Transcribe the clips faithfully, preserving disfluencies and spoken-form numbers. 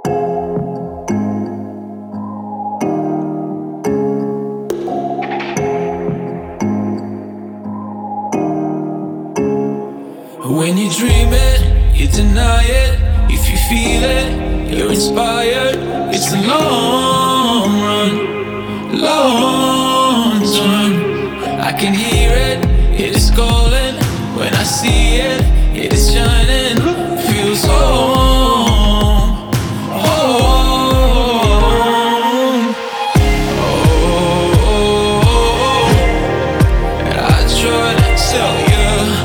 When you dream it, you deny it. If you feel it, you're inspired. It's a long run, long turn. I can hear it, it is calling. When I see it, it is shining. Feels home, home. Oh, I try to tell you.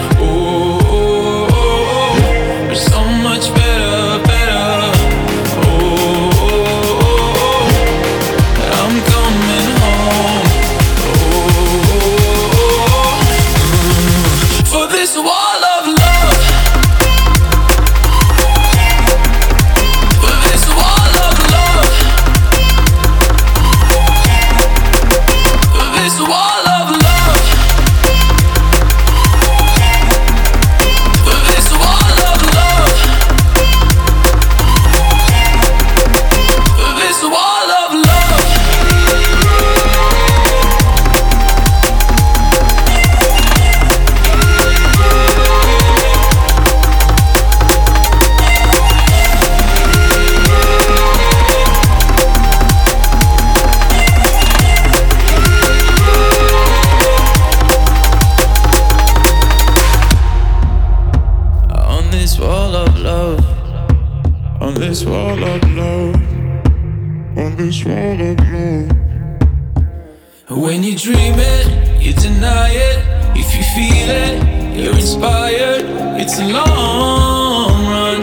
On this wall of love, on this wall of love. When you dream it, you deny it. If you feel it, you're inspired. It's a long run,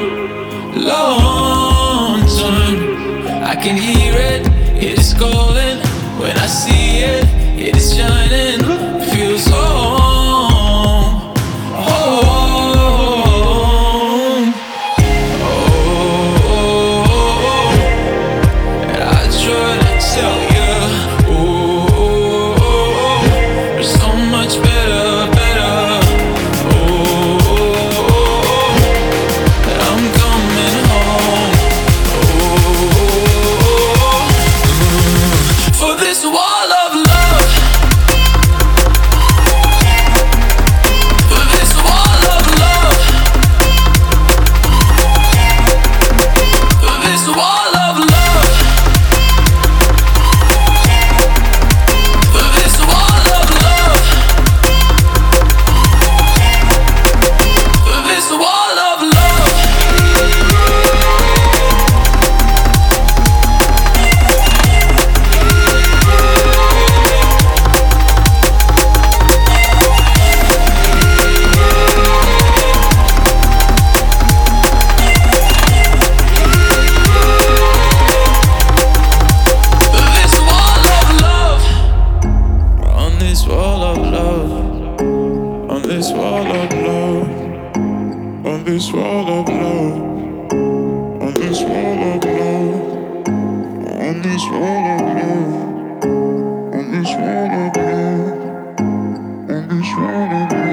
long turn. I can hear it, it is calling. When I see it, it is shining. Feels home, home. On this wall of love, on this wall of love, on this wall of love, on this wall of love, on this wall of love, on this wall of love.